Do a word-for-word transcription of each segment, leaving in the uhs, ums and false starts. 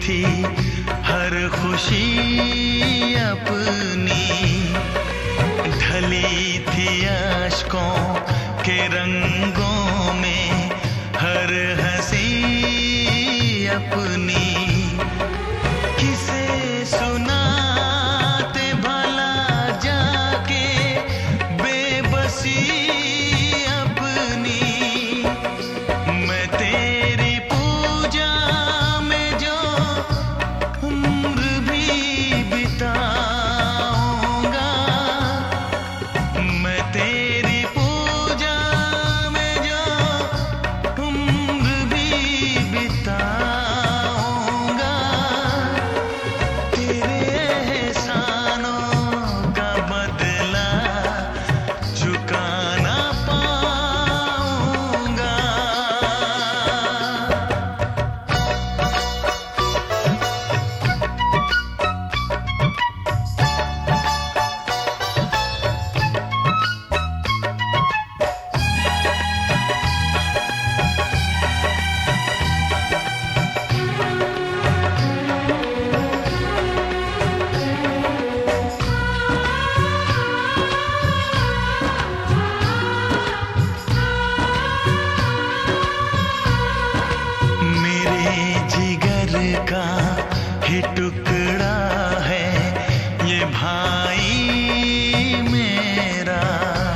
थी हर खुशी अपनी, ढली थी अश्कों के रंगों में हर हंसी अपनी। किसे सुनाते भला जाके बेबसी अपनी, मैं तेरी पूजा में जो उम्र भी बिताऊंगा, मैं तेरी पूजा में जो उम्र भी बिताऊंगा, तेरे एहसानों का बदला चुका ना पाऊंगा। मेरे जिगर का ही टुकड़ा है ये भाई मेरा,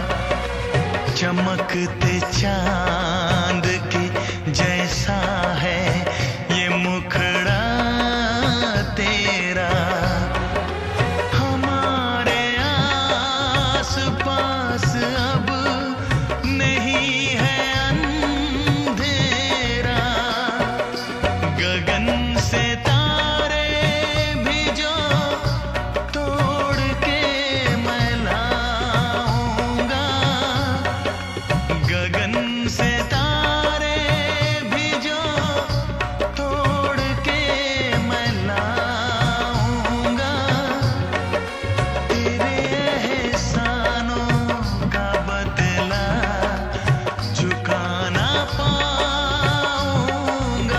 चमकते चांद के जैसा है ये मुखड़ा तेरा। हमारे आस पास अब नहीं है अंधेरा, गगन से तारे भी जो तोड़ के मैं लाऊंगा, गगन से तारे भी जो तोड़ के मैं लाऊंगा, तेरे एहसानों का बदला चुका ना पाऊंगा।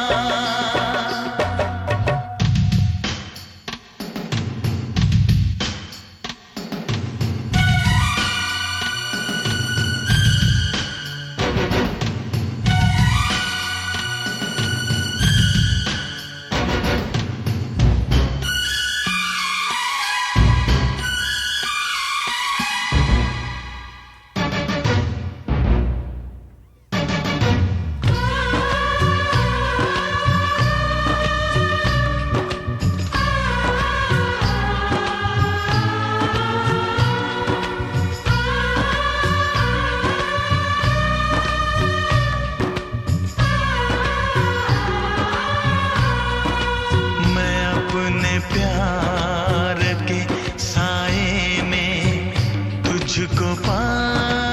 मैं अपने प्यार के साए में तुझको पा